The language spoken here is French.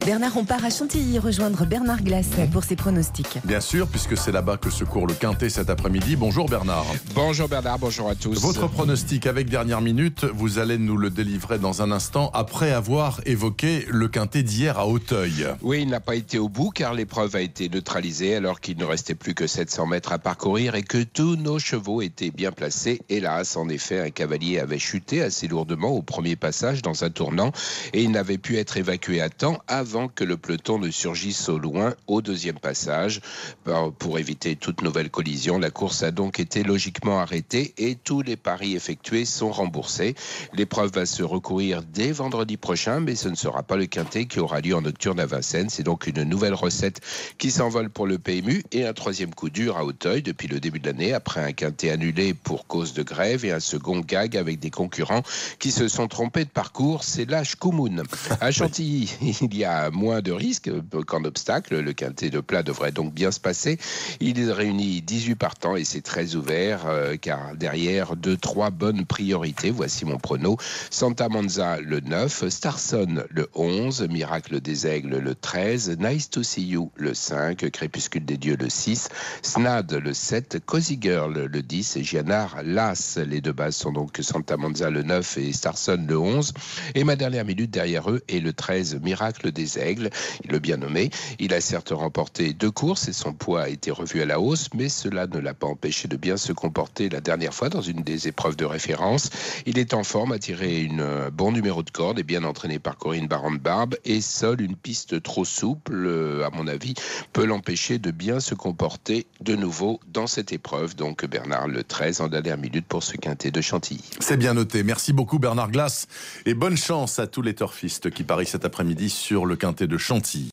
Bernard, on part à Chantilly rejoindre Bernard Glass pour ses pronostics. Bien sûr, puisque c'est là-bas que se court le Quintet cet après-midi. Bonjour Bernard. Bonjour Bernard, bonjour à tous. Votre pronostic avec dernière minute, vous allez nous le délivrer dans un instant après avoir évoqué le Quintet d'hier à Auteuil. Oui, il n'a pas été au bout car l'épreuve a été neutralisée alors qu'il ne restait plus que 700 mètres à parcourir et que tous nos chevaux étaient bien placés. Hélas, en effet, un cavalier avait chuté assez lourdement au premier passage dans un tournant et il n'avait pu être évacué à temps avant que le peloton ne surgisse au loin au deuxième passage. Pour éviter toute nouvelle collision, la course a donc été logiquement arrêtée et tous les paris effectués sont remboursés. L'épreuve va se recourir dès vendredi prochain, mais ce ne sera pas le Quintet qui aura lieu en nocturne à Vincennes. C'est donc une nouvelle recette qui s'envole pour le PMU et un troisième coup dur à Auteuil depuis le début de l'année, après un Quintet annulé pour cause de grève et un second gag avec des concurrents qui se sont trompés de parcours. C'est l'âge Koumoun. À Chantilly, il y a moins de risques qu'en obstacle. Le Quintet de plat devrait donc bien se passer. Il réunit 18 partants et c'est très ouvert car derrière 2-3 bonnes priorités. Voici mon prono. Santa Monza le 9, Starson le 11, Miracle des Aigles le 13, Nice to See You le 5, Crépuscule des Dieux le 6, Snad le 7, Cozy Girl le 10 et Gianard l'As. Les deux bases sont donc Santa Monza le 9 et Starson le 11. Et ma dernière minute derrière eux est le 13, Miracle des Aigles. Il l'a bien nommé. Il a certes remporté 2 courses et son poids a été revu à la hausse, mais cela ne l'a pas empêché de bien se comporter la dernière fois dans une des épreuves de référence. Il est en forme, a tiré un bon numéro de corde et bien entraîné par Corinne Baron-Barbe, et seule une piste trop souple, à mon avis, peut l'empêcher de bien se comporter de nouveau dans cette épreuve. Donc Bernard le 13 en dernière minute pour ce Quintet de Chantilly. C'est bien noté. Merci beaucoup Bernard Glass et bonne chance à tous les turfistes qui parient cet après-midi sur le Quintet de Chantilly.